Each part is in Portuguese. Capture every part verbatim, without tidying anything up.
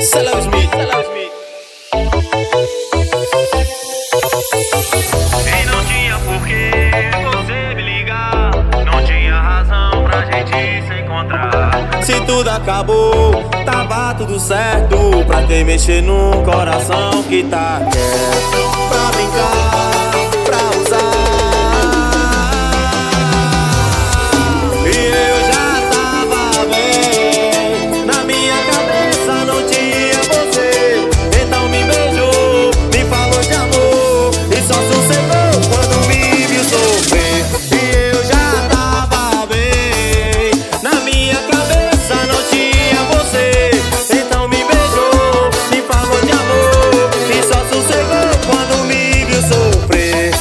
Celau Smith, Celau Smith. E não tinha porquê você me ligar, não tinha razão pra gente se encontrar. Se tudo acabou, tava tudo certo. Pra quem mexer num coração que tá quieto, pra brincar, pra usar. E eu já tava bem, na minha cabeça não tinha você. Então me beijou, me falou de amor e só sossegou quando me viu sofrer. E eu já tava bem, na minha cabeça não tinha você. Então me beijou, me falou de amor e só sossegou quando me viu sofrer.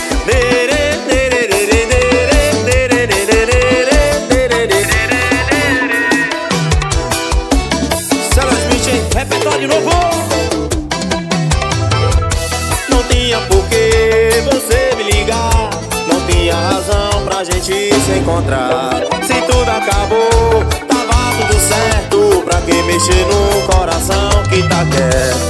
Celau Smith, repertório novo. Não tinha porquê você me ligar, não tinha razão pra gente se encontrar. Se tudo acabou, tava tudo certo. Pra quem mexer num coração que tá quieto,